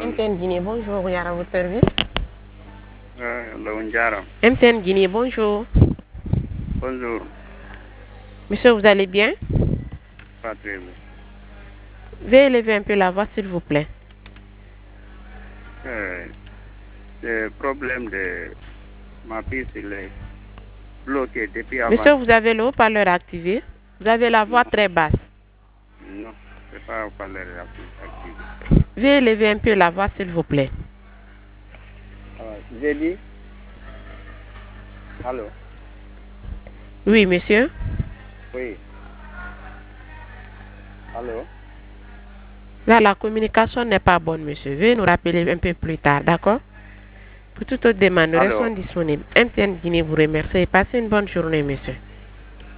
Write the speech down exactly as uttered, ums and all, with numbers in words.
M T N Guinée, bonjour, il y a votre service. Euh, M T N Guinée, bonjour. Bonjour. Monsieur, vous allez bien? Pas très bien. Veuillez élever un peu la voix, s'il vous plaît. Euh, le problème de ma piste, il est bloqué depuis avant. Monsieur, vous avez le haut-parleur activé? Vous avez la voix Non. très basse. Non, c'est pas au parler activé. Veuillez élever un peu la voix, s'il vous plaît. Euh, J'ai dit. Allô? Oui, monsieur. Oui. Allô? Là, la communication n'est pas bonne, monsieur. Veuillez nous rappeler un peu plus tard, d'accord? Pour toute autre demande, nous Allô? restons disponibles. M T N Guinée vous remercie et passez une bonne journée, monsieur.